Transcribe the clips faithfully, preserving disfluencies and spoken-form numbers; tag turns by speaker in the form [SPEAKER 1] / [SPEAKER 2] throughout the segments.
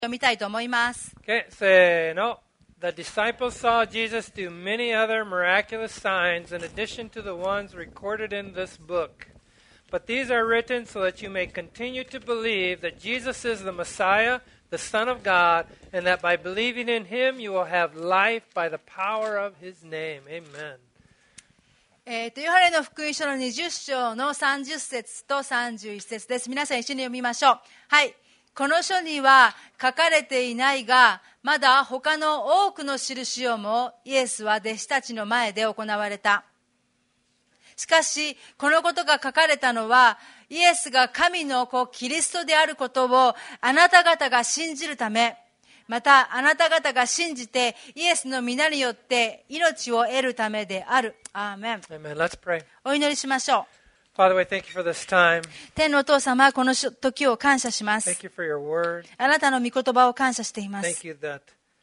[SPEAKER 1] 読みたいと思います。
[SPEAKER 2] Okay, せーの。The disciples saw Jesus do many other miraculous signs in addition to the ones recorded in this book. But these are written so that you may continue to believe that Jesus is the Messiah, the Son of God, and that by believing in Him you will have life by the power of His name. Amen.
[SPEAKER 1] えーと、ヨハネの福音書のにじゅっ章のさんじゅっ節とさんじゅういち節です。皆さん一緒に読みましょう。はい。この書には書かれていないが、まだ他の多くの印をもイエスは弟子たちの前で行われた。しかし、このことが書かれたのは、イエスが神の子キリストであることをあなた方が信じるため、またあなた方が信じてイエスの皆によって命を得るためである。アーメン。
[SPEAKER 2] Amen. Let's pray.
[SPEAKER 1] お祈りしましょう。
[SPEAKER 2] Father, we thank you for this time.
[SPEAKER 1] 天のお父様、この時を感謝します。
[SPEAKER 2] Thank you for your word.
[SPEAKER 1] あなたの御言葉を感謝しています。
[SPEAKER 2] Thank you that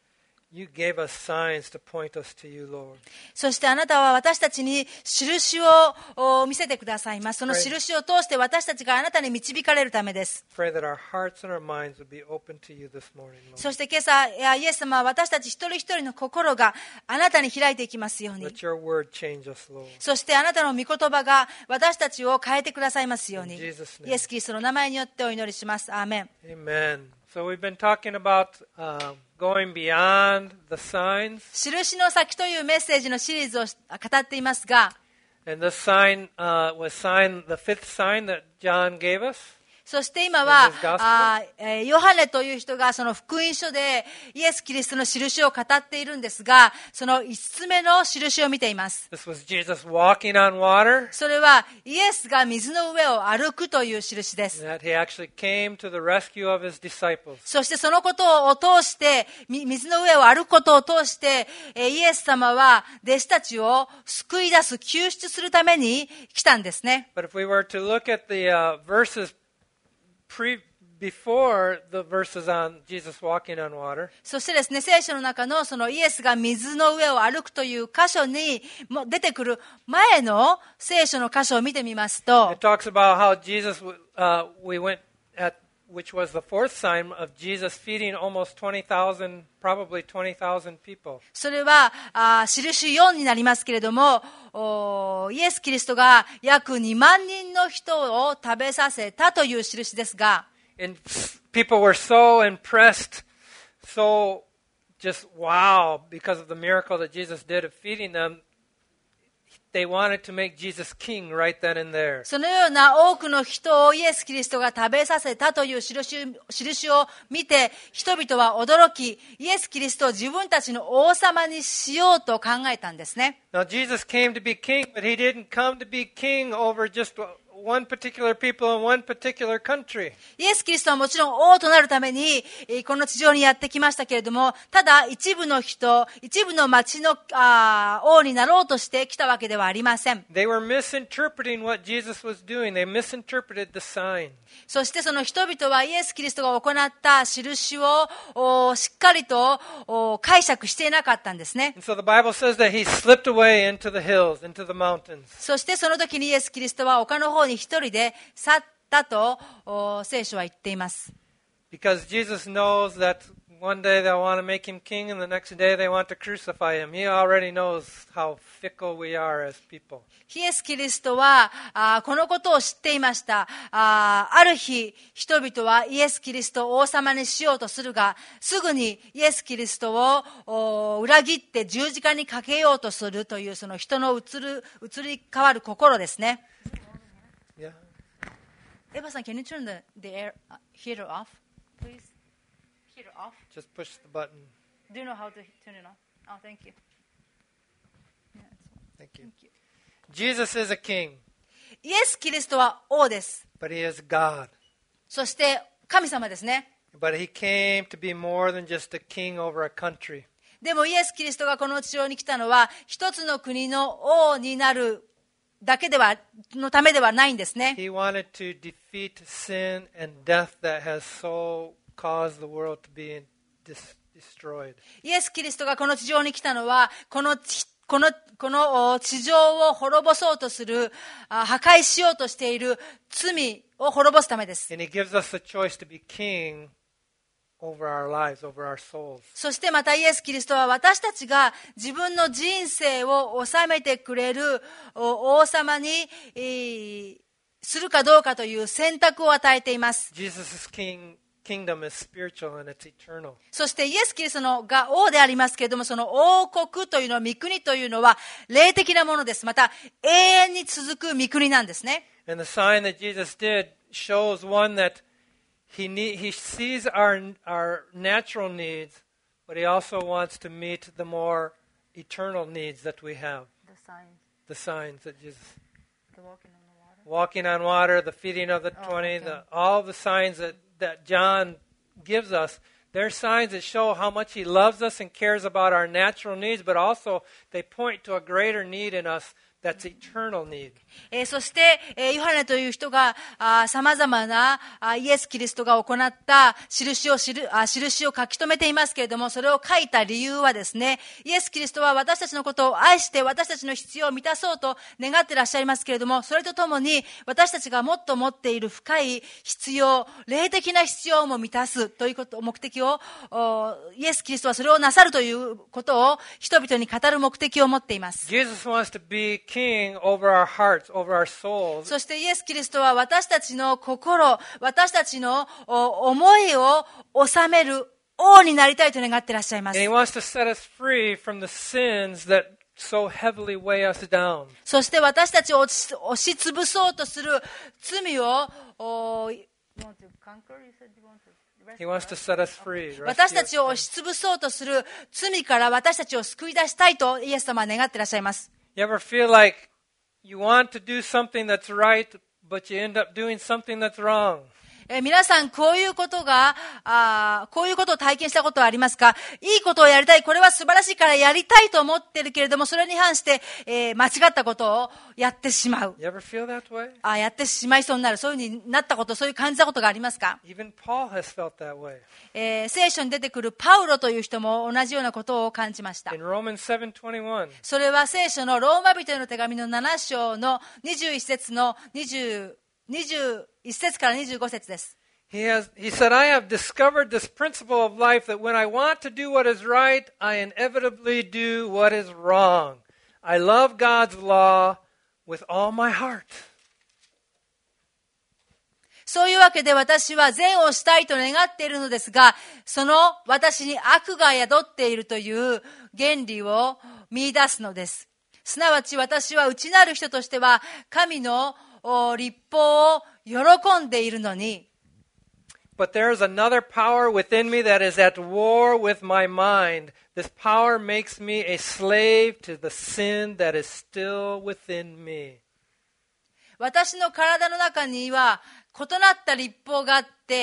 [SPEAKER 2] you gave us signs to point us to you, Lord.
[SPEAKER 1] そしてあなたは私たちに印を見せてくださいます。その印を通して私たちがあなたに導かれるためです。
[SPEAKER 2] Pray that our hearts and our minds would be open to you this morning, Lord.
[SPEAKER 1] そして今朝、イエス様は私たち一人一人の心があなたに開いていきますように。
[SPEAKER 2] Let your word change us, Lord.
[SPEAKER 1] そしてあなたの御言葉が私たちを変えてくださいますように。
[SPEAKER 2] In Jesus' name.
[SPEAKER 1] イエス・キリストの名前によってお祈りします。アーメン。
[SPEAKER 2] Amen. So we've been talking about uh, going beyond the signs.
[SPEAKER 1] 印の先というメッセージのシリーズを語っていますが、
[SPEAKER 2] And this sign uh, was sign, the fifth sign that John gave us.
[SPEAKER 1] そして今は
[SPEAKER 2] In his gospel.
[SPEAKER 1] あ、えー、ヨハネという人がその福音書でイエス・キリストの印を語っているんですが、その五つ目の印を見ています。
[SPEAKER 2] This was Jesus walking on water.
[SPEAKER 1] それはイエスが水の上を歩くという印です。
[SPEAKER 2] That he actually came to the rescue of his disciples.
[SPEAKER 1] そしてそのことを通して、水の上を歩くことを通して、イエス様は弟子たちを救い出す、救出するために来たんですね。
[SPEAKER 2] But if we were to look at the uh, verses pre before the verses on Jesus walking on water,
[SPEAKER 1] そしてですね、聖書の中のそのイエスが水の上を歩くという箇所にも出てくる前の聖書の箇所を見てみますと、
[SPEAKER 2] it talks about how Jesus, uh, we went at, which was the fourth sign of Jesus feeding almost twenty thousand, probably twenty thousand people.
[SPEAKER 1] それはあ印よんになりますけれども、イエス・キリストが約にまん人の人を食べさせたという印ですが、
[SPEAKER 2] And people were so impressed, so just wow, because of the miracle that Jesus did of feeding them. They wanted to make Jesus king right then and there.
[SPEAKER 1] そのような多くの人をイエス・キリストが食べさせたという印、印を見て、人々は驚き、イエス・キリストを自分たちの王様にしようと考えたんですね。
[SPEAKER 2] Now Jesus came to be king, but he didn't come to be king over just one particular people in one particular country.
[SPEAKER 1] イエス・キリストはもちろん王となるためにこの地上にやってきましたけれども、ただ一部の人、一部の町のあ王になろうとしてきたわけではありません。
[SPEAKER 2] They were misinterpreting what Jesus was doing. They misinterpreted the sign.
[SPEAKER 1] そしてその人々はイエス・キリストが行った印をしっかりと解釈していなかったんですね。
[SPEAKER 2] And so the Bible says that he slipped away into the hills, into the mountains.
[SPEAKER 1] そしてその時にイエス・キリストは丘の方に一人で去ったと聖書は言っています。
[SPEAKER 2] Because Jesus knows that one day they'll want to make him king and the next day they want to crucify him. He already knows how fickle we are as people.
[SPEAKER 1] イエス・キリストはあこのことを知っていました。あある日人々はイエス・キリストを王様にしようとするが、すぐにイエス・キリストを裏切って十字架にかけようとするというその人の移る移り変わる心ですね。
[SPEAKER 2] Yeah.
[SPEAKER 1] Eva さん、can you turn the, the air heater off, please? Heater off.
[SPEAKER 2] Just push the button.
[SPEAKER 1] Do you know how to turn it on? Oh, thank you. Yeah,
[SPEAKER 2] Thank you.
[SPEAKER 1] thank you.
[SPEAKER 2] Jesus is a king,
[SPEAKER 1] イエス・キリストは王です。
[SPEAKER 2] but he is God.
[SPEAKER 1] そして神様ですね。
[SPEAKER 2] But he came to be more than just a king over a country.
[SPEAKER 1] でもイエス・キリストがこの地上に来たのは一つの国の王になるだけではのためではないんですね。
[SPEAKER 2] He wanted to defeat sin and death that has so caused the world to be dis- destroyed.
[SPEAKER 1] イエス・キリストがこの地上に来たのはこのこのこの地上を滅ぼそうとする、破壊しようとしている罪を滅ぼすためです。
[SPEAKER 2] And he gives us the choice to be king over our lives, over our souls.
[SPEAKER 1] そしてまたイエス・キリストは私たちが自分の人生を治めてくれる王様に、えー、するかどうかという選択を与えています。
[SPEAKER 2] Jesus' king, kingdom is spiritual and it's eternal.
[SPEAKER 1] そしてイエス・キリストのが王でありますけれども、その王国というのは、御国というのは霊的なものです。また永遠に続く御国なんですね。
[SPEAKER 2] And the sign that Jesus did shows one that he need, he sees our our natural needs, but he also wants to meet the more eternal needs that we have.
[SPEAKER 1] The signs.
[SPEAKER 2] The signs that Jesus
[SPEAKER 1] The walking on the water.
[SPEAKER 2] walking on water, the feeding of the
[SPEAKER 1] Oh,
[SPEAKER 2] twenty,
[SPEAKER 1] okay.
[SPEAKER 2] the, all the signs that, that John gives us, they're signs that show how much he loves us and cares about our natural needs, but also they point to a greater need in us that's eternal need.
[SPEAKER 1] えー、そして、えー、ヨハネという人がさまざまなあイエス・キリストが行った印を知るあ印を書き留めていますけれども、それを書いた理由はですね、イエス・キリストは私たちのことを愛して私たちの必要を満たそうと願っていらっしゃいますけれども、それとともに私たちがもっと持っている深い必要、霊的な必要も満たすということ目的を、イエス・キリストはそれをなさるということを人々に語る目的を持っています。
[SPEAKER 2] Jesus wants to be king over our hearts, over our souls.
[SPEAKER 1] そしてイエス・キリストは私たちの心、私たちの思いを治める王になりたいと願っていらっしゃいます。
[SPEAKER 2] And he wants to set us free from the sins that so heavily weigh us down.
[SPEAKER 1] そして私たちを押し、押しつぶそうとする罪を、
[SPEAKER 2] He wants to set us free.
[SPEAKER 1] 私たちを押しつぶそうとする罪から私たちを救い出したいとイエス様は願っていらっしゃいます。
[SPEAKER 2] You ever feel like you want to do something that's right, but you end up doing something that's wrong?
[SPEAKER 1] え皆さん、こういうことが、あこういうことを体験したことはありますか？いいことをやりたい。これは素晴らしいからやりたいと思ってるけれども、それに反して、えー、間違ったことをやってしまう。
[SPEAKER 2] You ever feel that way?
[SPEAKER 1] あやってしまいそうになる。そういうふうになったこと、そういう感じたことがありますか？
[SPEAKER 2] Even Paul has felt that way.
[SPEAKER 1] えー、聖書に出てくるパウロという人も同じようなことを感じました。
[SPEAKER 2] In Romans seven twenty-one,
[SPEAKER 1] それは聖書のローマ人への手紙のなな章のにじゅういっ節のにじゅう、にじゅういっ節からにじゅうご節です。
[SPEAKER 2] he has he said, I have discovered this principle of life that when I want to do what is right, I inevitably do what is wrong. I love God's law with all my heart.
[SPEAKER 1] そういうわけで私は善をしたいと願っているのですが、その私に悪が宿っているという原理を見出すのです。すなわち私は内なる人としては神の律法を喜んでいるのに、
[SPEAKER 2] But there is another power within me that is at war with my mind. This power makes me a slave to the sin that is still within me.
[SPEAKER 1] 私の体の中には異なった律法があって、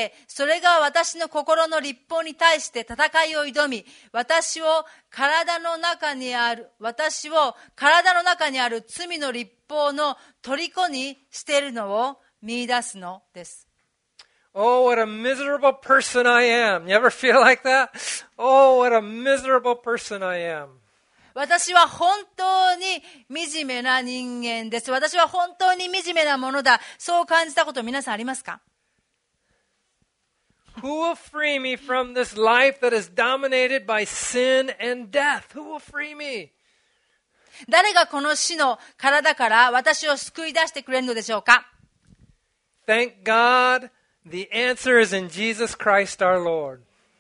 [SPEAKER 1] それが私の心の律法に対して戦いを挑み、私を体の中にある、私を体の中にある罪の律法の虜にしているのを見出すのです。
[SPEAKER 2] Oh, what a miserable person I am. You ever feel like that? Oh, what a miserable person I am.
[SPEAKER 1] 私は本当に惨めな人間です。私は本当に惨めなものだ。そう感じたこと皆さんありますか？
[SPEAKER 2] Who will free me from this life that is dominated by sin and death? Who will free me?
[SPEAKER 1] 誰がこの死の体から私を救い出してくれるのでしょうか？
[SPEAKER 2] Thank God, the answer is in Jesus Christ our Lord.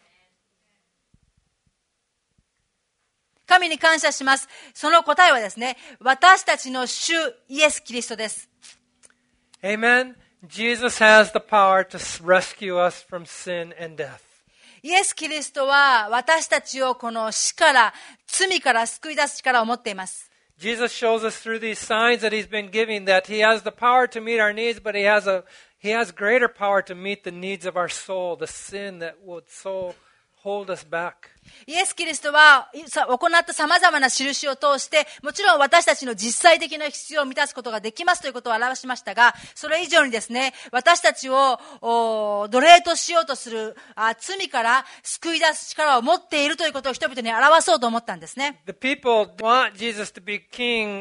[SPEAKER 1] 神に感謝します。その答えはですね、私たちの主イエス・キリストです。
[SPEAKER 2] Amen. Jesus has the power to rescue us from sin and death.
[SPEAKER 1] イエス・キリストは私たちをこの死から、罪から救い出す力を持っています。
[SPEAKER 2] Jesus shows us through these signs that he's been giving that he has the power to meet our needs, but he has a he has greater power to meet the needs of our soul, the sin that would so hold us back.
[SPEAKER 1] イエス・キリストは行った様々な印を通して、もちろん私たちの実際的な必要を満たすことができますということを表しましたが、それ以上にですね、私たちを奴隷としようとするあ罪から救い出す力を持っているということを人々に表そうと思ったんですね。
[SPEAKER 2] The people want Jesus to be king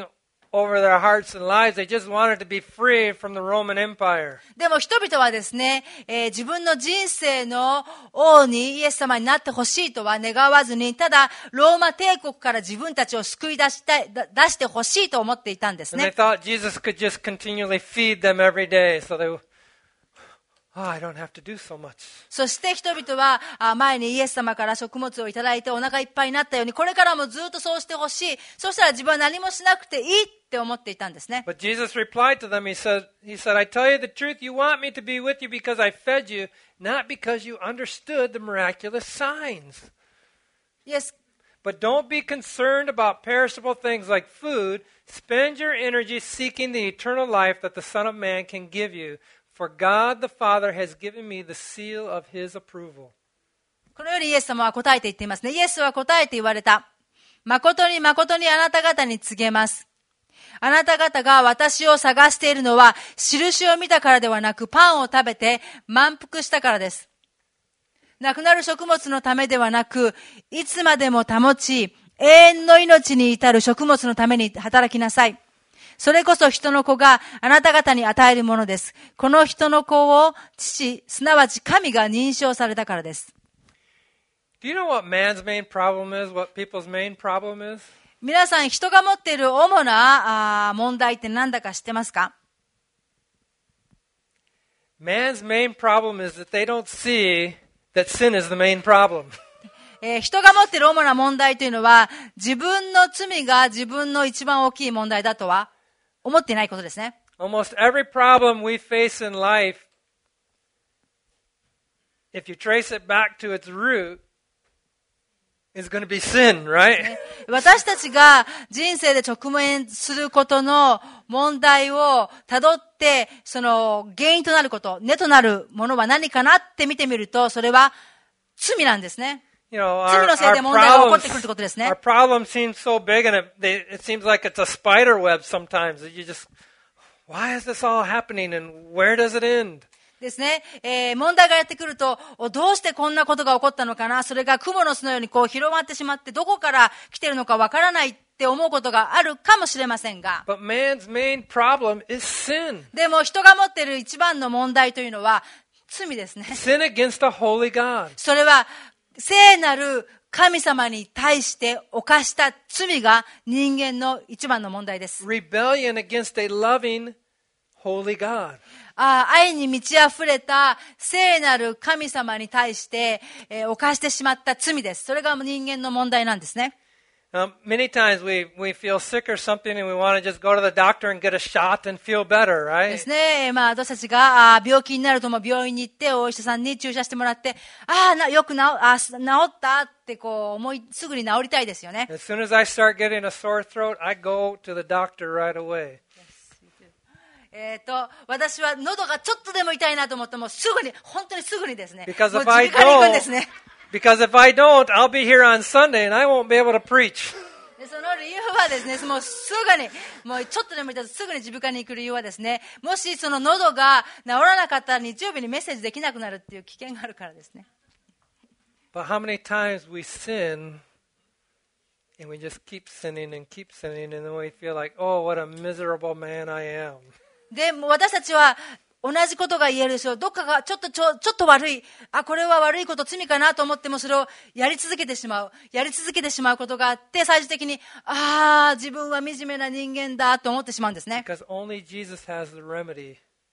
[SPEAKER 2] over their hearts and lives. They just wanted to be free from the Roman Empire.
[SPEAKER 1] でも人々はですね、えー自分の人生の王にイエス様になってほしいとは願わずに、ただローマ帝国から自分たちを救い出したい、だ出してほしいと思っていたんです
[SPEAKER 2] And they
[SPEAKER 1] ね。
[SPEAKER 2] thought Jesus could just continually feed them every day. So they, oh, I don't have to do so much.
[SPEAKER 1] そして人々はあ前にイエス様から食物をいただいてお腹いっぱいになったように、これからもずっとそうしてほしい。そしたら自分は何もしなくていいって思っていたんですね。
[SPEAKER 2] But Jesus replied to them. He said, he said, I tell you the truth, you want me to be with you because I fed you, not because you understood the miraculous signs.
[SPEAKER 1] イエス
[SPEAKER 2] But don't be concerned about perishable things like food. Spend your energy seeking the eternal life that the Son of Man can give you. For God the Father has given me the seal of His approval.
[SPEAKER 1] このようにイエス様は答えて言っていますね。イエスは答えて言われた。誠に誠にあなた方に告げます。あなた方が私を探しているのは、印を見たからではなく、パンを食べて満腹したからです。なくなる食物のためではなく、いつまでも保ち、永遠の命に至る食物のために働きなさい。それこそ人の子があなた方に与えるものです。この人の子を父、すなわち神が認証されたからです。
[SPEAKER 2] Do you know what man's main problem is? What people's main problem is?
[SPEAKER 1] 皆さん、人が持っている主なあ問題って何だか知ってますか？
[SPEAKER 2] Man's main problem is that they don't see that sin is the main problem.
[SPEAKER 1] えー人が持っている主な問題というのは、自分の罪が自分の一番大きい問題だとは思っていないことですね。
[SPEAKER 2] Almost every problem we face in life, if you trace it back to its root, is going to be sin, right?
[SPEAKER 1] 私たちが人生で直面することの問題をたどって、その原因となること、根となるものは何かなって見てみると、それは罪なんですね。
[SPEAKER 2] You know,
[SPEAKER 1] 罪
[SPEAKER 2] our,
[SPEAKER 1] のせい
[SPEAKER 2] our
[SPEAKER 1] で問題が起こってくる
[SPEAKER 2] problems,
[SPEAKER 1] ってことですね。
[SPEAKER 2] our problems seem so big, and it, they, it seems like it's a spider web sometimes. That you just, why is this all happening, and where does it end?
[SPEAKER 1] ですね。えー問題がやってくると、おどうしてこんなことが起こったのかな、それが蜘蛛の巣のようにこう広まってしまって、どこから来てるのかわからないって思うことがあるかもしれませんが、
[SPEAKER 2] But man's main problem is sin.
[SPEAKER 1] でも人が持っている一番の問題というのは罪ですね。
[SPEAKER 2] Sin against a holy God.
[SPEAKER 1] それは聖なる神様に対して犯した罪が人間の一番の問題です。
[SPEAKER 2] Rebellion against a loving, holy God.
[SPEAKER 1] ああ、愛に満ち溢れた聖なる神様に対して、えー犯してしまった罪です。それが人間の問題なんですね。
[SPEAKER 2] Um, many times we, we feel sick or something and we want to just go to the doctor and get a shot and feel better,
[SPEAKER 1] で
[SPEAKER 2] right?
[SPEAKER 1] すね。まあ、私たちがあー病気になるとも病院に行って、お医者さんに注射してもらって、ああ、なよく治あ治ったってこう思い、すぐに治りたいですよね。
[SPEAKER 2] As soon as I start getting a sore throat, I go to the doctor right away.
[SPEAKER 1] えっと、私は喉がちょっとでも痛いなと思ってもすぐに、本当にすぐにですね。
[SPEAKER 2] Because
[SPEAKER 1] もう
[SPEAKER 2] if I
[SPEAKER 1] 耳鼻科に行くんです
[SPEAKER 2] don't,
[SPEAKER 1] ね。
[SPEAKER 2] because if I don't, I'll be here on Sunday and I won't be able to preach.
[SPEAKER 1] でその理由はですね、もうすぐに、もうちょっとでも痛いとすぐに耳鼻科に行く理由はですね、もしその喉が治らなかったら日曜日にメッセージできなくなるっていう危険があるからですね。
[SPEAKER 2] But how many times we sin and we just keep sinning and keep sinning and then we feel like, oh, what a miserable man I am.
[SPEAKER 1] で、もう私たちは同じことが言えるでしょう。どっかがちょっとちょ、ちょっと悪い。あ、これは悪いこと、罪かなと思ってもそれをやり続けてしまう。やり続けてしまうことがあって、最終的に、ああ、自分は惨めな人間だと思ってしまうんですね。
[SPEAKER 2] Because only Jesus has the remedy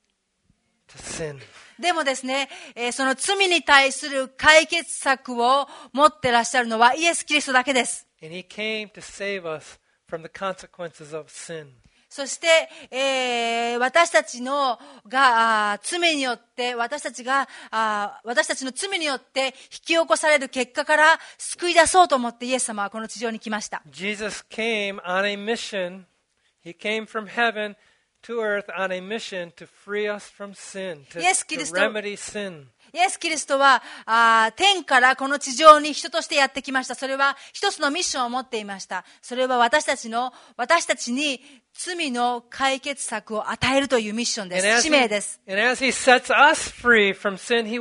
[SPEAKER 2] to sin.
[SPEAKER 1] でもですね、えーその罪に対する解決策を持ってらっしゃるのはイエス・キリストだけです。
[SPEAKER 2] And he came to save us from the consequences of sin.
[SPEAKER 1] そして、えー私たちのがあー罪によって私たちがあー私たちの罪によって引き起こされる結果から救い出そうと思ってイエス様はこの地上に来ました。
[SPEAKER 2] Jesus came on a mission. He came from heaven to earth on a mission to free us from sin, to,
[SPEAKER 1] Yes,
[SPEAKER 2] to
[SPEAKER 1] Cristo.
[SPEAKER 2] remedy sin.
[SPEAKER 1] イエス・キリストはあー天からこの地上に人としてやってきました。それは一つのミッションを持っていました。それは私たちの私たちに罪の解決策を与えるというミッションで
[SPEAKER 2] And
[SPEAKER 1] す。
[SPEAKER 2] as
[SPEAKER 1] 使
[SPEAKER 2] he,
[SPEAKER 1] 命です。
[SPEAKER 2] and as he sets us free from sin, he wants to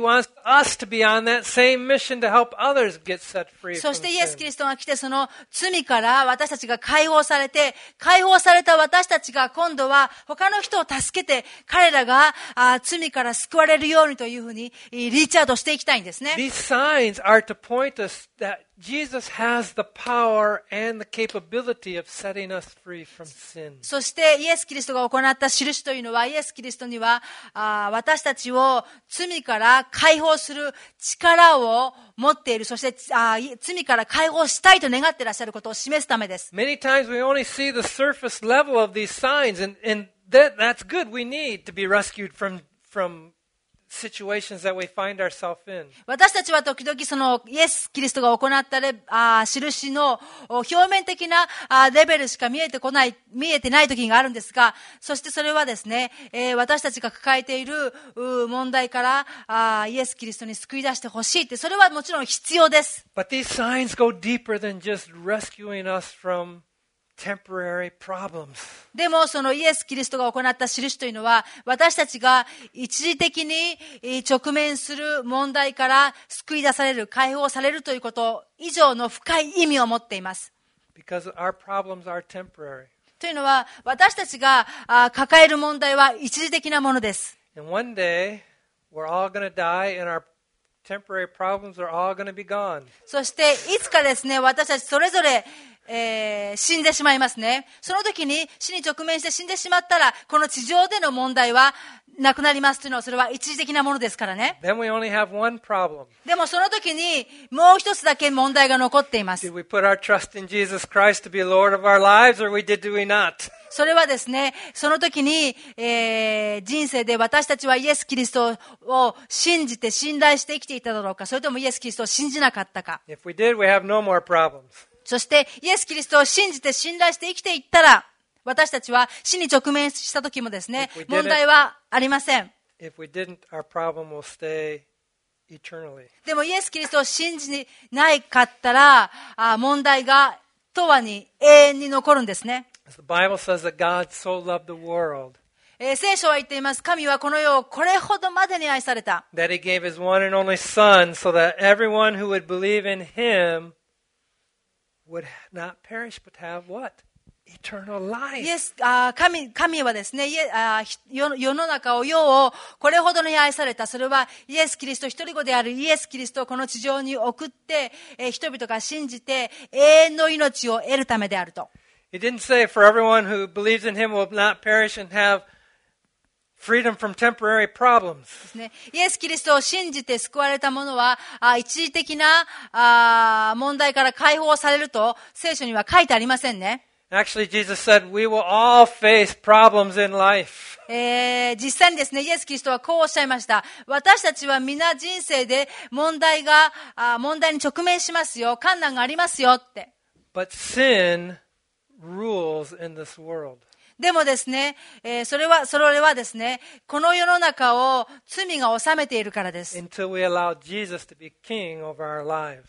[SPEAKER 2] us to be on that same mission to help others get set free
[SPEAKER 1] そ
[SPEAKER 2] from
[SPEAKER 1] してイエス・キ
[SPEAKER 2] sin.
[SPEAKER 1] リストが来て、その罪から私たちが解放されて、解放された私たちが今度は他の人を助けて、彼らがあ罪から救われるようにというふうにリーチアウトしていきたいんですね。
[SPEAKER 2] These signs are to point us that Jesus has the power and the capability of setting us free from sin.
[SPEAKER 1] そしてイエス・キリストが行った印というのは、イエス・キリストにはあ私たちを罪から解放する力を持っている。そしてあ罪から解放したいと願っていらっしゃることを示すためです。
[SPEAKER 2] Many times we only see the surface level of these signs, and, and that, that's good. We need to be rescued from, from situations that we find ourselves in.
[SPEAKER 1] 私たちは時々そのイエス・キリストが行ったレあ印の表面的なあレベルしか見えてこない、見えてない時があるんですが、そしてそれはですね、えー、私たちが抱えているう問題からあイエス・キリストに救い出してほしいって、それはもちろん必要です。
[SPEAKER 2] But these signs go deeper than just rescuing us from temporary problems.
[SPEAKER 1] でもそのイエス・キリストが行った印というのは、私たちが一時的に直面する問題から救い出される、解放されるということ以上の深い意味を持っています。
[SPEAKER 2] Because our problems are temporary.
[SPEAKER 1] というのは、私たちがあ抱える問題は一時的なものです。
[SPEAKER 2] And one day, we're all going to die, and our temporary problems are all going to be gone.
[SPEAKER 1] そしていつかですね、私たちそれぞれえー、死んでしまいますね。その時に死に直面して死んでしまったら、この地上での問題はなくなりますというのは、それは一時的なものですからね。
[SPEAKER 2] Then we only have one problem.
[SPEAKER 1] でもその時にもう一つだけ問題が残っています。
[SPEAKER 2] Did we put our trust in Jesus Christ to be Lord of our lives, or we did, do we not?
[SPEAKER 1] それはですね、その時に、えー、人生で私たちはイエス・キリストを信じて信頼して生きていただろうか、それともイエス・キリストを信じなかったか。
[SPEAKER 2] If we did, we have no more problems.
[SPEAKER 1] そしてイエス・キリストを信じて信頼して生きていったら、私たちは死に直面した時もですね、問題はありません。
[SPEAKER 2] If we didn't, our problem will stay eternally.
[SPEAKER 1] でもイエス・キリストを信じないかったら、あ問題が永遠に永遠に残るんですね。
[SPEAKER 2] As the Bible says that God so loved the world
[SPEAKER 1] えー聖書は言っています。神はこの世をこれほどまでに愛された。
[SPEAKER 2] that He gave His one and only Son, so that everyone who would believe in Him would not perish but have what? Eternal
[SPEAKER 1] イ
[SPEAKER 2] life.
[SPEAKER 1] エスあ神神はですね、イエあひ世世の中を世をこれほどに愛された。それはイエス・キリスト一人子であるイエス・キリストをこの地上に送って、えー人々が信じて永遠の命を得るためであると。
[SPEAKER 2] He didn't say for everyone who believes in Him will not perish and have freedom from temporary problems.
[SPEAKER 1] ですね、イエス・キリストを信じて救われた者はあ一時的なあ問題から解放されると聖書には書いてありませんね。
[SPEAKER 2] Actually, Jesus said we will all face problems in life.
[SPEAKER 1] えー、実際にですね、イエス・キリストはこうおっしゃいました。私たちは皆人生で問題があ問題に直面しますよ、困難がありますよって。
[SPEAKER 2] But sin rules in this world.
[SPEAKER 1] でもですね、えーそれはそれはですね、この世の中を罪が治めているからです。
[SPEAKER 2] Until we allow Jesus to be king over our lives,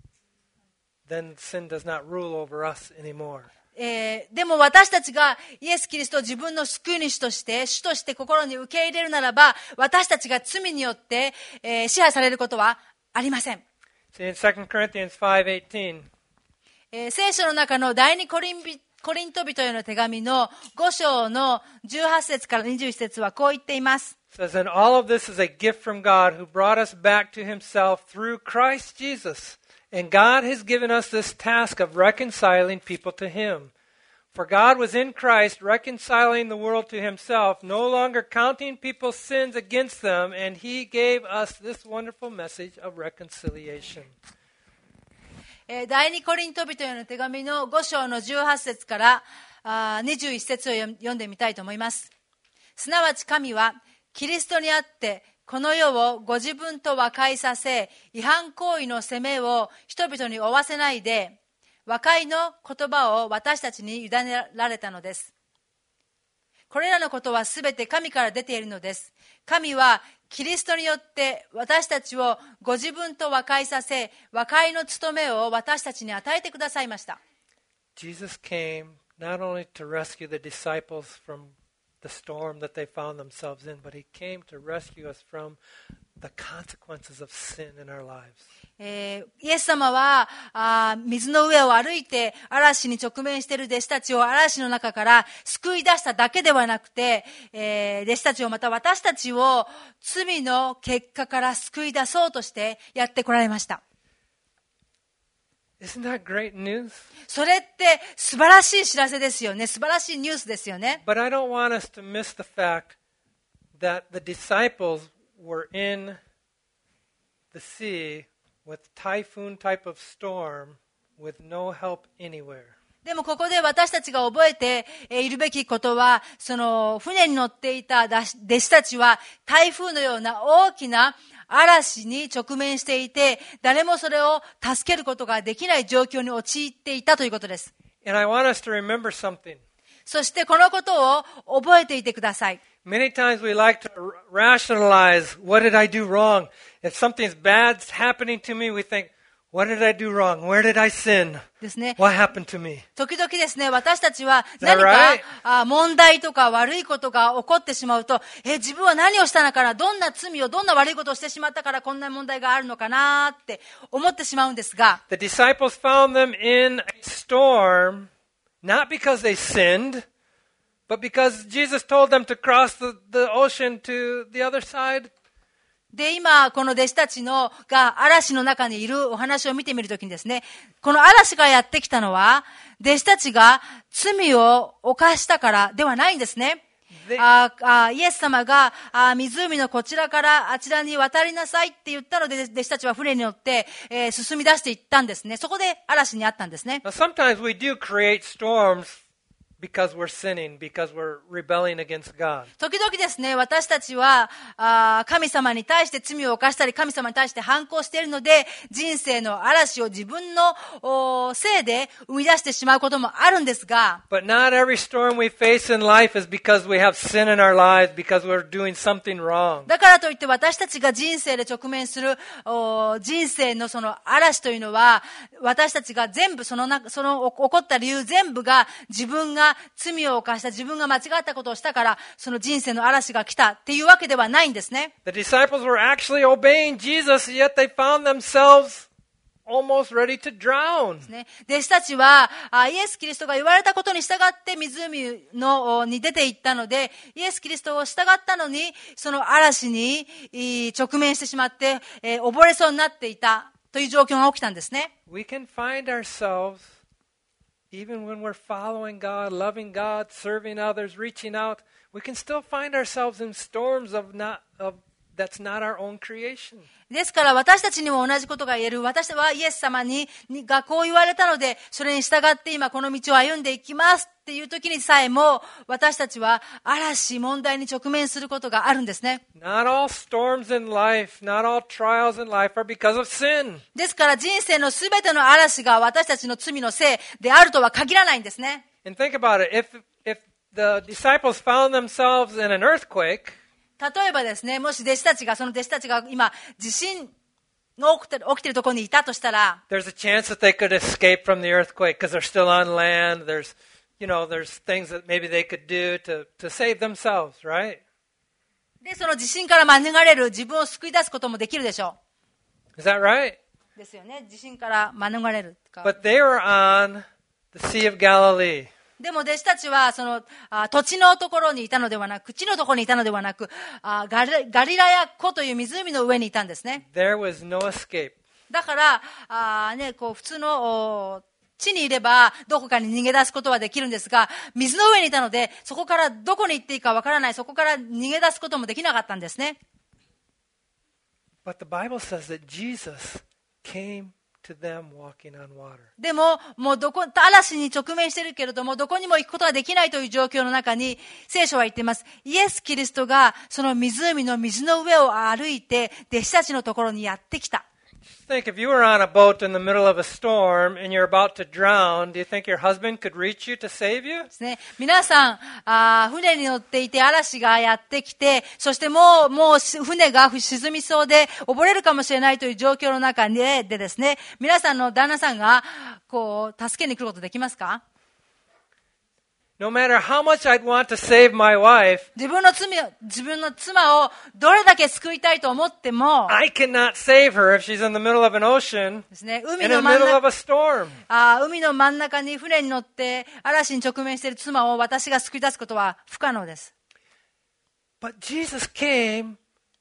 [SPEAKER 2] then sin does not rule over us anymore.
[SPEAKER 1] えーでも私たちがイエス・キリストを自分の救い主として主として心に受け入れるならば、私たちが罪によって、えー支配されることはありません。
[SPEAKER 2] See in Second Corinthians five eighteen,
[SPEAKER 1] えー聖書の中の第二コリンビコリント人への手紙のご章のじゅうはち節からにじゅういち節はこう言っています。
[SPEAKER 2] says, and all of this is a gift from God who brought us back to Himself through Christ Jesus. And God has given us this task of reconciling people to Him. For God was in Christ reconciling the world to Himself, no longer counting people's sins against them, and He gave us this wonderful message of reconciliation.
[SPEAKER 1] えー第二コリント人への手紙のご章のじゅうはち節からあーにじゅういち節を読読んでみたいと思います。すなわち神はキリストにあってこの世をご自分と和解させ、違反行為の責めを人々に負わせないで、和解の言葉を私たちに委ねられたのです。これらのことはすべて神から出ているのです。神はキリストによって私たちをご自分と和解させ、和解の務めを私たちに与えてくださいました。
[SPEAKER 2] Jesus came not only to rescue the disciples from the storm that they found themselves in, but He came to rescue us from the consequences of sin in our lives.
[SPEAKER 1] えー、イエス様はあ水の上を歩いて嵐に直面している弟子たちを嵐の中から救い出しただけではなくて、えー、弟子たちをまた私たちを罪の結果から救い出そうとしてやってこられました。
[SPEAKER 2] Isn't that great news?
[SPEAKER 1] それって素晴らしい知らせですよね。素晴らしいニュースですよね。
[SPEAKER 2] But I don't want us to miss the fact that the disciples were in the sea with typhoon type of storm with no help anywhere.
[SPEAKER 1] でもここで私たちが覚えているべきことは、その船に乗っていた弟子たちは台風のような大きな嵐に直面していて、誰もそれを助けることができない状況に陥っていたということです。
[SPEAKER 2] And I want us to remember something.
[SPEAKER 1] そしてこのことを覚えていてください。
[SPEAKER 2] Many times we like to rationalize, what did I do wrong? If something's bad's happening to me, we think, what did I do wrong? Where did I sin?
[SPEAKER 1] ですね。
[SPEAKER 2] What happened to me?
[SPEAKER 1] 時々ですね、私たちは何か、
[SPEAKER 2] right?
[SPEAKER 1] あ問題とか悪いことが起こってしまうと、え、自分は何をしたのかな、どんな罪を、どんな悪いことをしてしまったからこんな問題があるのかなって思ってしまうんですが、
[SPEAKER 2] The disciples found them in a storm, not because they sinned, but because Jesus told them to cross the, the ocean to the other side.
[SPEAKER 1] で、今、この弟子たちのが嵐の中にいるお話を見てみるときにですね、この嵐がやってきたのは、弟子たちが罪を犯したからではないんですね。ああイエス様があ湖のこちらからあちらに渡りなさいって言ったので、弟子たちは船に乗って、えー、進み出していったんですね。そこで嵐にあったんですね。
[SPEAKER 2] Now, sometimes we do create storms because we're sinning, because we're rebelling against God.
[SPEAKER 1] 時々ですね、私たちはあ神様に対して罪を犯したり、神様に対して反抗しているので、人生の嵐を自分のせいで生み出してしまうこともあるんですが、
[SPEAKER 2] But not every storm we face in life is because we have sin in our lives, because we're doing something wrong.
[SPEAKER 1] だからといって私たちが人生で直面する人生のその嵐というのは、私たちが全部そのな、その起こった理由全部が自分が罪を犯した、自分が間違ったことをしたから、その人生の嵐が来たっていうわけではないんですね。
[SPEAKER 2] The disciples were actually obeying Jesus, yet they found themselves almost ready to drown.
[SPEAKER 1] 弟子たちはイエス・キリストが言われたことに従って湖のに出て行ったので、イエス・キリストを従ったのに、その嵐に直面してしまって、えー、溺れそうになっていたという状況が起きたんですね。
[SPEAKER 2] We can find ourselves even when we're following God, loving God, serving others, reaching out, we can still find ourselves in storms of not of that's not our own creation.
[SPEAKER 1] ですから私たちにも同じことが言える。私はイエス様にがこう言われたので、それに従って今この道を歩んでいきますっていう時にさえも、私たちは嵐、問題に直面することがあるんですね。
[SPEAKER 2] Not all storms in life, not all trials in life are because of sin.
[SPEAKER 1] ですから人生のすべての嵐が私たちの罪のせいであるとは限らないんですね。
[SPEAKER 2] And think about it. If if the disciples found themselves in an earthquake,
[SPEAKER 1] 例えばですね、もし弟子たちが、その弟子たちが今、地震が起きてる、起きてるところにいたとしたら、
[SPEAKER 2] there's a chance that they could escape from the earthquake because they're still on land. There's, you know, there's things that maybe they could do to, to save themselves, right?
[SPEAKER 1] で、その地震から免れる、自分を救い出すこともできるでしょう。
[SPEAKER 2] Is that right?
[SPEAKER 1] ですよね。地震から免れる。
[SPEAKER 2] But they were on the Sea of Galilee.
[SPEAKER 1] でも弟子たちはそのあ土地のところにいたのではなく、地のところにいたのではなく、あガリ、ガリラヤ湖という湖の上にいたんですね。
[SPEAKER 2] There was no escape.
[SPEAKER 1] だからあ、ね、こう普通の地にいればどこかに逃げ出すことはできるんですが、水の上にいたので、そこからどこに行っていいかわからない、そこから逃げ出すこともできなかったんですね。
[SPEAKER 2] But the Bible says that Jesus came to them walking on water.
[SPEAKER 1] でも、もうどこ、嵐に直面しているけれども、どこにも行くことができないという状況の中に、聖書は言っています。イエス・キリストが、その湖の水の上を歩いて、弟子たちのところにやってきた。
[SPEAKER 2] Think if you were on a boat in the middle of a storm and you're about to drown, do you think your husband could reach you to save you?
[SPEAKER 1] ですね。皆さん、あ船に乗っていて嵐がやってきて、そしてもう、もう船が沈みそうで溺れるかもしれないという状況の中で、でですね、皆さんの旦那さんが、こう、助けに来ることできますか？
[SPEAKER 2] No matter how much I'd want to save my wife,
[SPEAKER 1] 自分の罪を、自分の妻をどれだけ救いたいと思っても、
[SPEAKER 2] I cannot save her if she's in the middle of an ocean
[SPEAKER 1] ですね、海
[SPEAKER 2] in
[SPEAKER 1] の
[SPEAKER 2] the
[SPEAKER 1] 真ん
[SPEAKER 2] middle of
[SPEAKER 1] 中、
[SPEAKER 2] a storm.
[SPEAKER 1] あー海の真ん中に船に乗って嵐に直面している妻を私が救い出すことは不可能です。
[SPEAKER 2] But Jesus came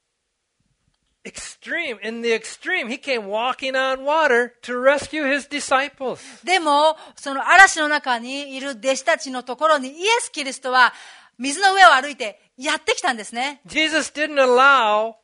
[SPEAKER 2] extreme. In the extreme, he came walking on water to rescue his disciples.
[SPEAKER 1] でも、その嵐の中にいる弟子たちのところにイエス・キリストは水の上を歩いてやってきたんですね。
[SPEAKER 2] Jesus didn't allow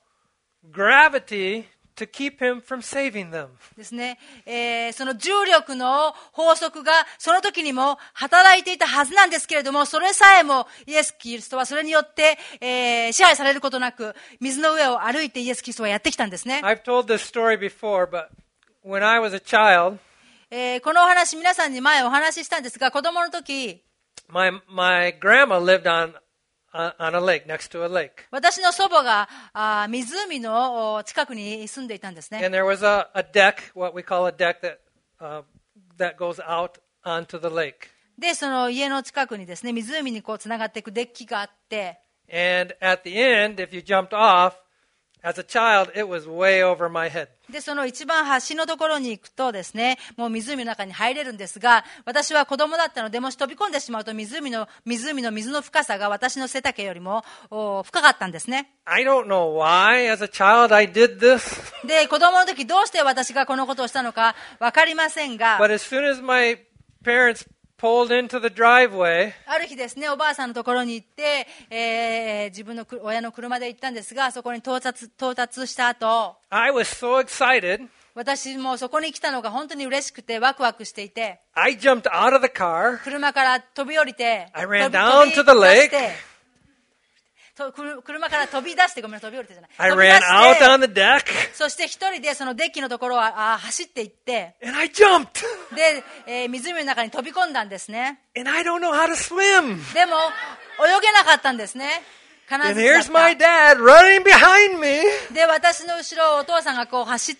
[SPEAKER 2] gravity to keep him from saving them.
[SPEAKER 1] ですね、えー、その重力の法則がその時にも働いていたはずなんですけれども、それさえもイエス・キリストはそれによって、えー、支配されることなく水の上を歩いてイエス・キリストはやってきたんですね。
[SPEAKER 2] I've told this story before, but when I was a child,
[SPEAKER 1] えー、このお話皆さんに前お話ししたんですが、子供の時
[SPEAKER 2] my my grandma lived on on a lake, next to a lake.
[SPEAKER 1] 私の祖母があ湖の近くに住んでいたんですね。
[SPEAKER 2] And there was a, a deck, what we call a deck that uh, that goes out onto the lake.
[SPEAKER 1] で、その家の近くにですね、湖にこうつながっていくデッキがあって、
[SPEAKER 2] And at the end, if you jumped off, as a child, it was way over my head.
[SPEAKER 1] で、その一番端のところに行くとですね、もう湖の中に入れるんですが、私は子供だったので、もし飛び込んでしまうと湖の、湖の水の深さが私の背丈よりもお深かったんですね。
[SPEAKER 2] I don't know why, as a child, I did this.
[SPEAKER 1] で、子供の時どうして私がこのことをしたのかわかりませんが、
[SPEAKER 2] But as soon as my parents pulled into the driveway,
[SPEAKER 1] ある日ですね、おばあさんのところに行って、えー、自分のく親の車で行ったんですが、そこに到達、到達した後、
[SPEAKER 2] I was so excited,
[SPEAKER 1] 私もそこに来たのが本当に嬉しくてワクワクしていて、
[SPEAKER 2] I jumped out of the car,
[SPEAKER 1] 車から飛び降りて、
[SPEAKER 2] I ran
[SPEAKER 1] 飛び
[SPEAKER 2] down to the
[SPEAKER 1] 飛び出
[SPEAKER 2] lake.
[SPEAKER 1] してとくる車から飛び出して、ごめん、飛び降りてじゃない。
[SPEAKER 2] I
[SPEAKER 1] 飛び出
[SPEAKER 2] ran
[SPEAKER 1] し
[SPEAKER 2] out
[SPEAKER 1] て
[SPEAKER 2] on the deck,
[SPEAKER 1] そして一人でそのデッキのところをあ走って行って、
[SPEAKER 2] and I jumped.
[SPEAKER 1] で、えー湖の中に飛び込んだんですね。
[SPEAKER 2] And I don't know how to swim.
[SPEAKER 1] でも、泳げなかったんですね。悲
[SPEAKER 2] And
[SPEAKER 1] しか
[SPEAKER 2] here's
[SPEAKER 1] った
[SPEAKER 2] my dad running behind me
[SPEAKER 1] で、私の後ろをお父さんがこう走って、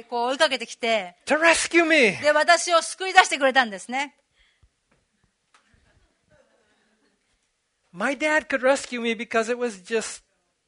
[SPEAKER 1] こう追いかけてきて、
[SPEAKER 2] to rescue me.
[SPEAKER 1] で、私を救い出してくれたんですね。
[SPEAKER 2] My dad could rescue me because it was just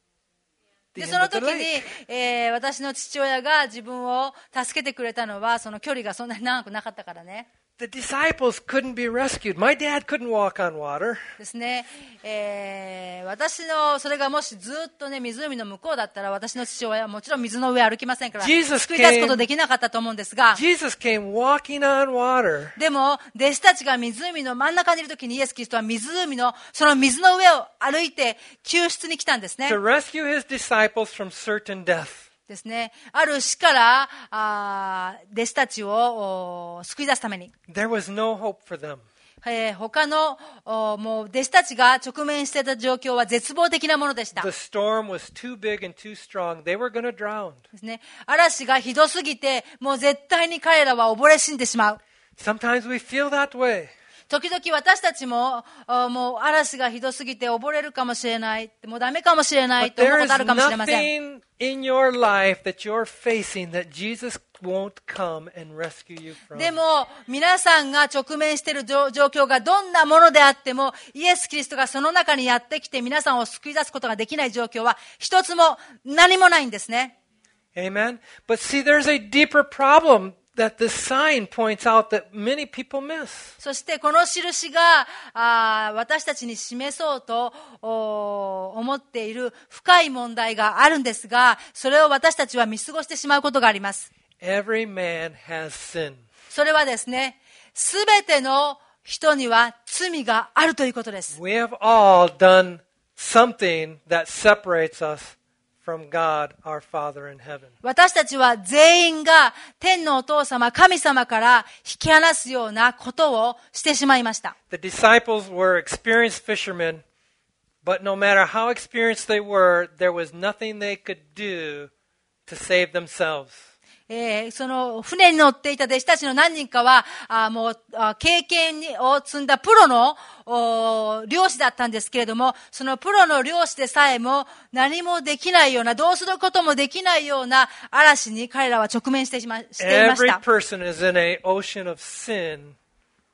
[SPEAKER 2] the
[SPEAKER 1] で、
[SPEAKER 2] end
[SPEAKER 1] その
[SPEAKER 2] of the
[SPEAKER 1] 時に
[SPEAKER 2] lake.、
[SPEAKER 1] えー私の父親が自分を助けてくれたのは、その距離がそんなに長くなかったからね。
[SPEAKER 2] The disciples couldn't be rescued. My dad couldn't walk on water.
[SPEAKER 1] ですね、えー私のそれがもしずっとね湖の向こうだったら、私の父親はもちろん水の上歩きませんから、
[SPEAKER 2] Jesus
[SPEAKER 1] 救い出すことできなかったと思うんですが、
[SPEAKER 2] Jesus came walking on water
[SPEAKER 1] でも弟子たちが湖の真ん中にいるときに、イエス・キリストは湖のその水の上を歩いて救出に来たんですね。
[SPEAKER 2] to rescue his disciples from certain death.
[SPEAKER 1] ですね、ある死からあ弟子たちをお救い出すために、
[SPEAKER 2] There was no hope for them.
[SPEAKER 1] えー他のおもう弟子たちが直面していた状況は絶望的なものでした。
[SPEAKER 2] The storm was too big and too strong. They were going to drown.
[SPEAKER 1] ですね、嵐がひどすぎて、もう絶対に彼らは溺れ死んでしまう。
[SPEAKER 2] Sometimes we feel that way.
[SPEAKER 1] 時々私たちもおもう嵐がひどすぎて溺れるかもしれない、もうダメかもしれない
[SPEAKER 2] But
[SPEAKER 1] と思う
[SPEAKER 2] there
[SPEAKER 1] こ
[SPEAKER 2] is
[SPEAKER 1] とあるかもしれません。
[SPEAKER 2] nothing in your life that you're facing that Jesus won't come and rescue you from.
[SPEAKER 1] でも皆さんが直面している状状況がどんなものであっても、イエス・キリストがその中にやってきて皆さんを救い出すことができない状況は一つも何もないんですね。
[SPEAKER 2] Amen. But see, there's a deeper problem that this sign points out that many people miss.
[SPEAKER 1] そしてこの印があ私たちに示そうとお思っている深い問題があるんですが、それを私たちは見過ごしてしまうことがあります。
[SPEAKER 2] Every man has sin.
[SPEAKER 1] それはですね、すべての人には罪があるということです。
[SPEAKER 2] We have all done something that separates us from God, our Father in heaven.
[SPEAKER 1] 私たちは全員が天のお父様、神様から引き離すようなことをしてしまいました。
[SPEAKER 2] The disciples were experienced fishermen, but no matter how experienced they were, there was nothing they could do to save themselves.
[SPEAKER 1] えーその船に乗っていた弟子たちの何人かは、あもうあ経験を積んだプロのお漁師だったんですけれども、そのプロの漁師でさえも何もできないような、どうすることもできないような嵐に彼らは直面してしましていまし
[SPEAKER 2] Every
[SPEAKER 1] た。
[SPEAKER 2] person is in an ocean of sin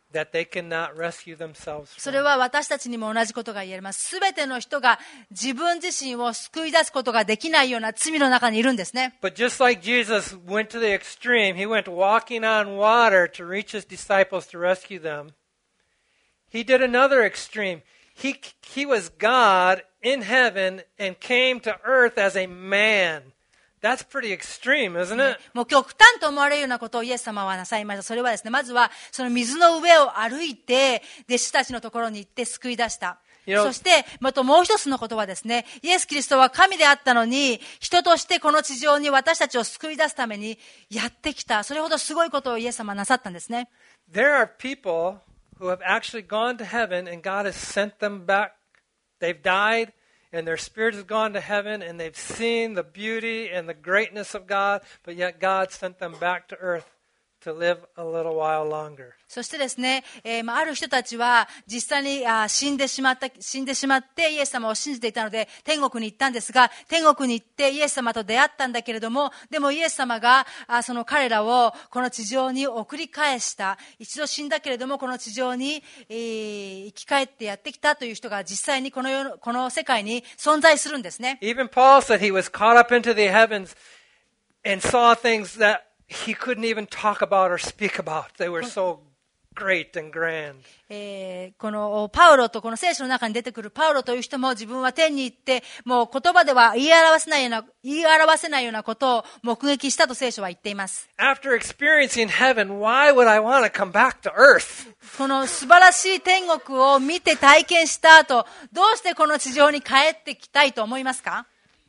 [SPEAKER 2] that they cannot rescue themselves
[SPEAKER 1] それ
[SPEAKER 2] from.
[SPEAKER 1] は私たちにも同じことが言えます。すべての人が自分自身を救い出すことができないような罪の中にいるんですね。
[SPEAKER 2] But just like Jesus went to the extreme, he went walking on water to reach his disciples to rescue them. He did another extreme. He, he was God in heaven and came to earth as a man. That's pretty extreme, isn't it?
[SPEAKER 1] もう極端と思われるようなことをイエス様はなさいました。それはですね、まずはその水の上を歩いて弟子たちのところに行って救い出した。
[SPEAKER 2] You know,
[SPEAKER 1] そしてまたもう一つのことはですね、イエス・キリストは神であったのに人としてこの地上に私たちを救い出すためにやってきた。それほどすごいことをイエス様はなさったんですね。
[SPEAKER 2] there are people who have actually gone to heaven and God has sent them back. They've died and their spirit has gone to heaven and they've seen the beauty and the greatness of God, but yet God sent them back to earth to live a little while longer.
[SPEAKER 1] そしてですね、えーまあ、ある人たちは実際にあ死んでしまった、死んでしまってイエス様を信じていたので天国に行ったんですが、天国に行ってイエス様と出会ったんだけれども、でもイエス様があその彼らをこの地上に送り返した。一度死んだけれどもこの地上に、えー生き返ってやってきたという人が実際にこの世、この世界に存在するんですね。
[SPEAKER 2] Even Paul said he was caught up into the heavens and saw things that he couldn't even talk about or speak about. They were so great and grand.
[SPEAKER 1] えーこのパウロとこの聖書の中に出てくるパウロという人も自分は天に行ってもう言葉では言い表せないような言い表せないようなことを目撃したと聖書は言っています。
[SPEAKER 2] After experiencing heaven, why would I want to come back to earth?
[SPEAKER 1] この素晴らしい天国を見て体験した後、どうしてこの地上に帰ってきたいと思いますか？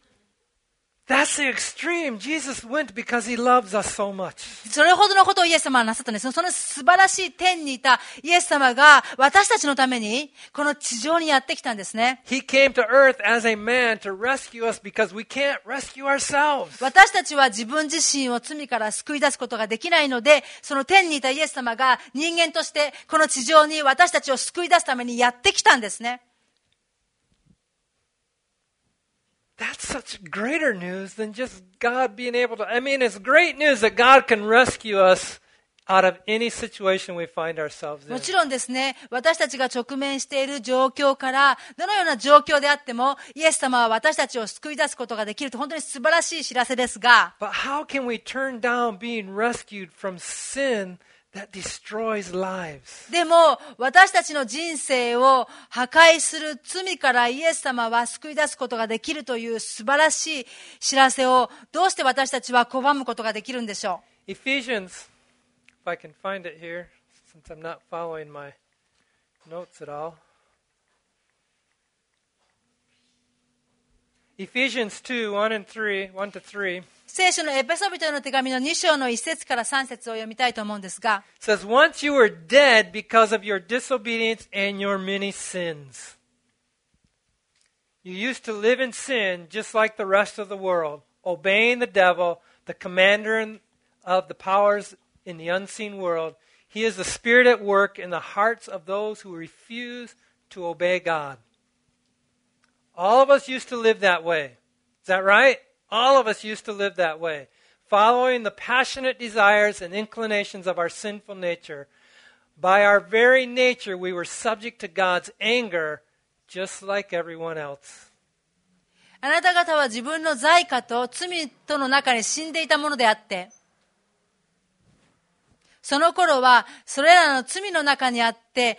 [SPEAKER 2] That's the extreme. Jesus went because he loves us so much.
[SPEAKER 1] それほどのことをイエス様はなさったんです。その素晴らしい天にいたイエス様が私たちのためにこの地上にやってきたんですね。
[SPEAKER 2] He came to earth as a man to rescue us because we can't rescue ourselves.
[SPEAKER 1] 私たちは自分自身を罪から救い出すことができないので、その天にいたイエス様が人間としてこの地上に私たちを救い出すためにやってきたんですね。
[SPEAKER 2] That's such greater news than just God being able to. I mean, it's great news that God can rescue us out of any situation we find ourselves in.
[SPEAKER 1] もちろんですね、私たちが直面している状況からどのような状況であってもイエス様は私たちを救い出すことができると本当に素晴らしい知らせですが、
[SPEAKER 2] But how can we turn down being rescued from sin that destroys lives?
[SPEAKER 1] でも私たちの人生を破壊する罪からイエス様は救い出すことができるという素晴らしい知らせをどうして私たちは拒むことができるんでしょう。
[SPEAKER 2] Ephesians, if I can find it here, since I'm not following my notes at all. Ephesians two, one and three, one to three.
[SPEAKER 1] 聖書のエペソビトへの手紙のに章のいち節からさん節を読みたいと思うんですが、
[SPEAKER 2] It says, once you were dead because of your disobedience and your many sins. You used to live in sin just like the rest of the world, obeying the devil, the commander of the powers in the unseen world. He is the spirit at work in the hearts of those who refuse to obey God. All of us used to live that way. Is that right? All of us used to live that way, following the passionate desires and inclinations of our sinful nature. By our very nature, we were subject to God's anger, just like everyone else.
[SPEAKER 1] あなた方は自分の罪過と罪との中に死んでいたものであって、その頃はそれらの罪の中にあって、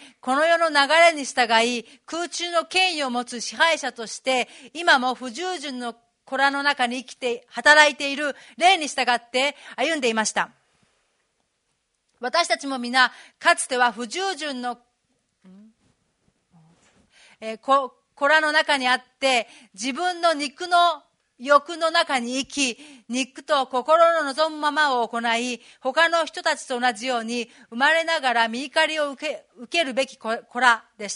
[SPEAKER 1] この世の流れに従い、空中の権威を持つ支配者として、今も不従順の子らの中に生きて働いている霊に従って歩んでいました。私たちも皆かつては不従順の、えー、子、子らの中にあって自分の肉の欲の中に生き、肉と心の望むままを行い、他の人たちと同じように生まれながら身怒りを受け、受けるべき子らでした。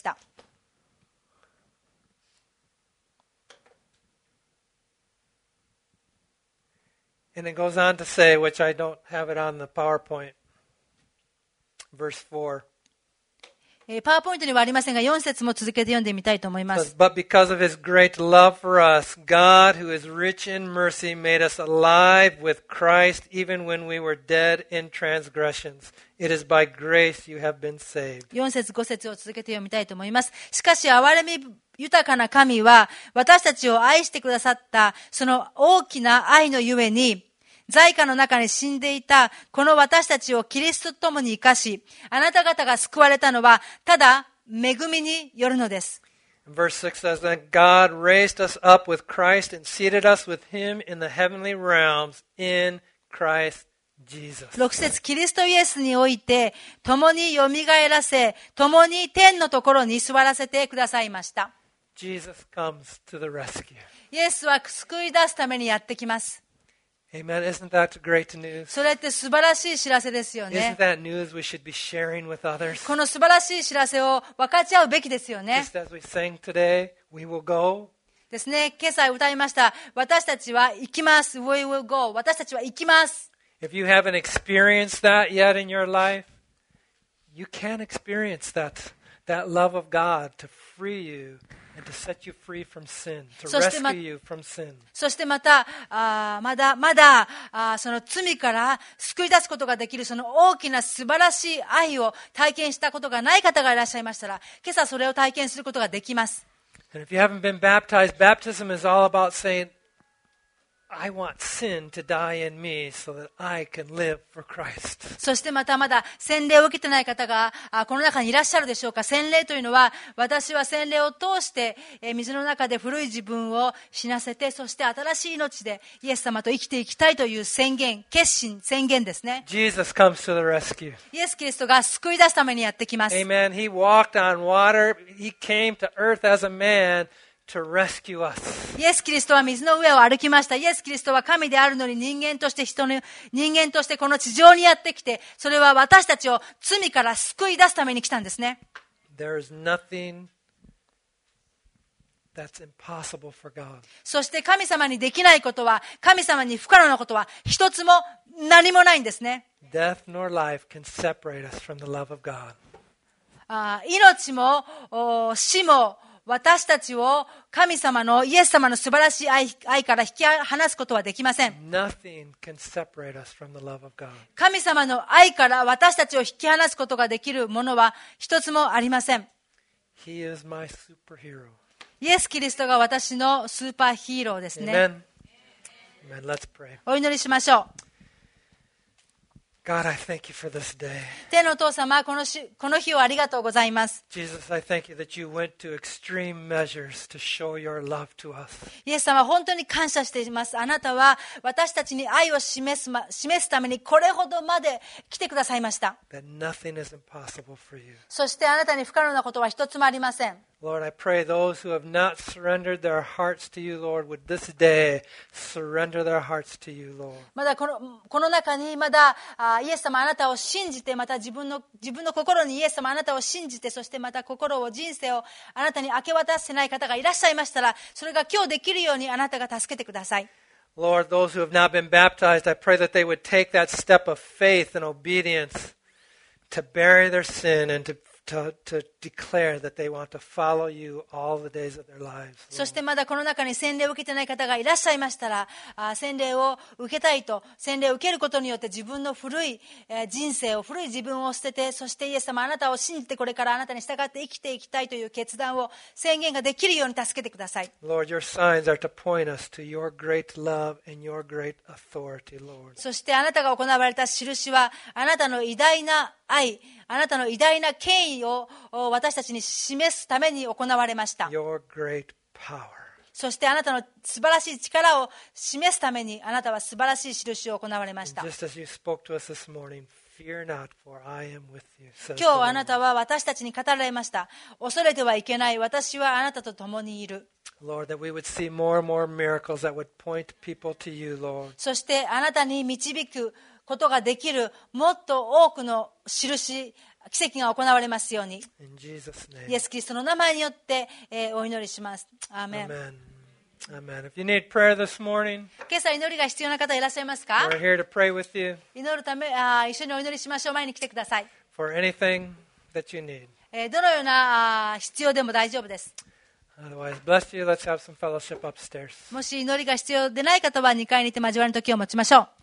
[SPEAKER 2] And it goes on to say, which I don't have it on the PowerPoint, verse four.
[SPEAKER 1] えーパワーポイントにはありませんが、よん節も続けて読んでみたいと思いま
[SPEAKER 2] It
[SPEAKER 1] す。
[SPEAKER 2] says, But because of his great love for us, God, who is rich in mercy, made us alive with Christ even when we were dead in transgressions. It is by grace you have been saved.
[SPEAKER 1] よん節ご節を続けて読みたいと思います。しかし、憐れみ豊かな神は、私たちを愛してくださった、その大きな愛のゆえに、罪過の中に死んでいた、この私たちをキリストと共に生かし、あなた方が救われたのは、ただ、恵みによるのです。
[SPEAKER 2] And verse six says, Then God raised us up with Christ and seated us with him in the heavenly realms in Christ Jesus.
[SPEAKER 1] ろく節、キリストイエスにおいて、共によみがえらせ、共に天のところに座らせてくださいました。
[SPEAKER 2] Jesus comes to the rescue.
[SPEAKER 1] イエスは救い出すためにやってきます。
[SPEAKER 2] Amen. Isn't that great news?
[SPEAKER 1] それって素晴らしい知らせですよ
[SPEAKER 2] Isn't
[SPEAKER 1] ね。
[SPEAKER 2] that news we should be sharing with others?
[SPEAKER 1] この素晴らしい知らせを分かち合うべきですよね。
[SPEAKER 2] Just as we sang today, we will go.
[SPEAKER 1] ですね。今朝歌いました。私たちは行きます。We will go. 私たちは行きます。
[SPEAKER 2] If you haven't experienced that yet in your life, you can experience that, that love of God to free you and to set you free from sin, to
[SPEAKER 1] そしてま-
[SPEAKER 2] rescue you from sin.
[SPEAKER 1] そしてまた、あーまだ、まだ、あーその罪から救い出すことができる、その大きな素晴らしい愛を体験したことがない方がいらっしゃいましたら、今朝それを体験することができます。
[SPEAKER 2] And if you haven't been baptized, baptism is all about saying, I want sin to die in me so that I can live for Christ.
[SPEAKER 1] そしてまたまだ洗礼を受けてない方があこの中にいらっしゃるでしょうか。洗礼というのは、私は洗礼を通してえー水の中で古い自分を死なせて、そして新しい命でイエス様と生きていきたいという宣言、決心、宣言ですね。
[SPEAKER 2] Jesus comes to the rescue.
[SPEAKER 1] イエス・キリストが救い出すためにやってきます。
[SPEAKER 2] Amen. He walked on water. He came to earth as a man to rescue us.
[SPEAKER 1] イエス・キリストは水の上を歩きました。イエス・キリストは神であるのに人間として人の、人間としてこの地上にやってきて、それは私たちを罪から救い出すために来たんですね。
[SPEAKER 2] There is nothing that's impossible for God.
[SPEAKER 1] そして神様にできないことは、神様に不可能なことは一つも何もないんですね。
[SPEAKER 2] Death nor life can separate us from the love of God.
[SPEAKER 1] あ命もお死も私たちを神様のイエス様の素晴らしい 愛, 愛から引き離すことはできません。
[SPEAKER 2] Nothing can separate us from the love of God.
[SPEAKER 1] 神様の愛から私たちを引き離すことができるものは一つもありません。
[SPEAKER 2] He is my superhero.
[SPEAKER 1] イエス・キリストが私のスーパーヒーローですね。
[SPEAKER 2] Amen. Amen. Let's pray.
[SPEAKER 1] お祈りしましょう。
[SPEAKER 2] God, I thank you for this day.
[SPEAKER 1] 天のお父様、このし、この日をありがとうございます。
[SPEAKER 2] Jesus, I thank you that you went to extreme measures to show your love to us.
[SPEAKER 1] イエス様、本当に感謝しています。あなたは私たちに愛を示す、ま、示すためにこれほどまで来てくださいました。
[SPEAKER 2] That nothing is impossible for you.
[SPEAKER 1] そしてあなたに不可能なことは一つもありません。
[SPEAKER 2] Lord, I pray those who have not surrendered their hearts to you, Lord, would this day surrender their hearts to you, Lord.
[SPEAKER 1] まだこの、この中にまだあイエス様あなたを信じて、また自分の、自分の心にイエス様あなたを信じて、そしてまた心を、人生をあなたに明け渡せない方がいらっしゃいましたら、それが今日できるようにあなたが助けてください。
[SPEAKER 2] Lord, those who have not been baptized, I pray that they would take that step of faith and obedience to bury their sin and to To, to declare that they want to follow you all the days of their lives.
[SPEAKER 1] そしてまだこの中に洗礼を受けてない方がいらっしゃいましたら、あ洗礼を受けたいと、洗礼を受けることによって自分の古い、えー人生を、古い自分を捨てて、そしてイエス様あなたを信じてこれからあなたに従って生きていきたいという決断を宣言ができるように助けてください。
[SPEAKER 2] Lord, your signs are to point us to your great love and your great authority, Lord.
[SPEAKER 1] そしてあなたが行われた印は、あなたの偉大な愛、あなたの偉大な権威を私たちに示すために行われました。
[SPEAKER 2] Your great power.
[SPEAKER 1] そしてあなたの素晴らしい力を示すためにあなたは素晴らしい印を行われました。
[SPEAKER 2] Just as you spoke to us this morning, fear not, for I am with you. says the
[SPEAKER 1] 今日
[SPEAKER 2] Lord.
[SPEAKER 1] あなたは私たちに語られました。恐れてはいけない。私はあなたと共にいる。
[SPEAKER 2] Lord, that we would see more and more miracles that would point people to you, Lord.
[SPEAKER 1] そしてあなたに導くことができるもっと多くの印、奇跡が行われますように。
[SPEAKER 2] In Jesus'
[SPEAKER 1] イ
[SPEAKER 2] name.
[SPEAKER 1] エス・キリストの名前によって、えーお祈りします。アーメン。
[SPEAKER 2] Amen. Amen. If you need prayer this morning,
[SPEAKER 1] 今朝祈りが必要な方いらっしゃいますか？
[SPEAKER 2] we're here to pray with you
[SPEAKER 1] 祈るためあー一緒にお祈りしましょう。前に来てください。
[SPEAKER 2] for anything that you need.
[SPEAKER 1] えーどのようなあー必要でも大丈夫です。
[SPEAKER 2] Otherwise, bless you. Let's have some fellowship upstairs.
[SPEAKER 1] もし祈りが必要でない方はにかいにて交わりの時を持ちましょう。